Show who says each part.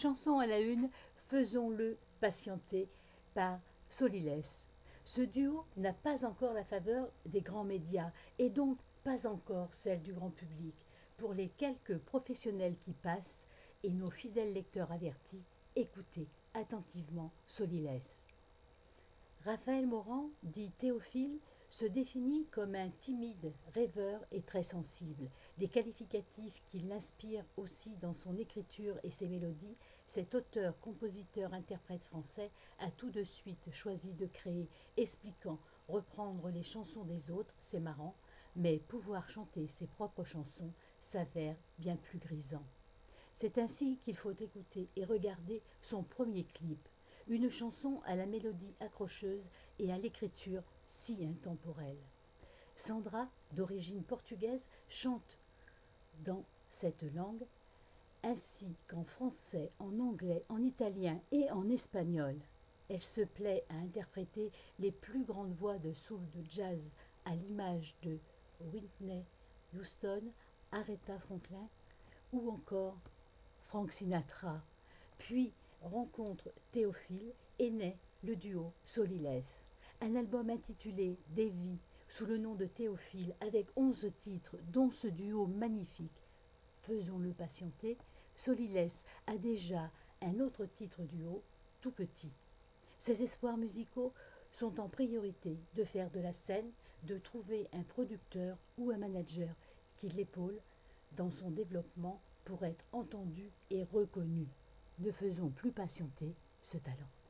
Speaker 1: Chanson à la une, faisons-le patienter par Soliles. Ce duo n'a pas encore la faveur des grands médias et donc pas encore celle du grand public. Pour les quelques professionnels qui passent et nos fidèles lecteurs avertis, écoutez attentivement Soliles. Raphaël Morand, dit Théophile, se définit comme un timide rêveur et très sensible. Des qualificatifs qui l'inspirent aussi dans son écriture et ses mélodies, cet auteur, compositeur, interprète français a tout de suite choisi de créer, expliquant, reprendre les chansons des autres, c'est marrant, mais pouvoir chanter ses propres chansons s'avère bien plus grisant. C'est ainsi qu'il faut écouter et regarder son premier clip, une chanson à la mélodie accrocheuse et à l'écriture si intemporelle. Sandra, d'origine portugaise, chante dans cette langue, ainsi qu'en français, en anglais, en italien et en espagnol. Elle se plaît à interpréter les plus grandes voix de soul de jazz à l'image de Whitney Houston, Aretha Franklin ou encore Frank Sinatra. Puis rencontre Théophile et naît le duo Soliles. Un album intitulé Davy sous le nom de Théophile avec 11 titres dont ce duo magnifique. Faisons-le patienter. Soliles a déjà un autre titre duo, Tout petit. Ses espoirs musicaux sont en priorité de faire de la scène, de trouver un producteur ou un manager qui l'épaule dans son développement pour être entendu et reconnu. Ne faisons plus patienter ce talent.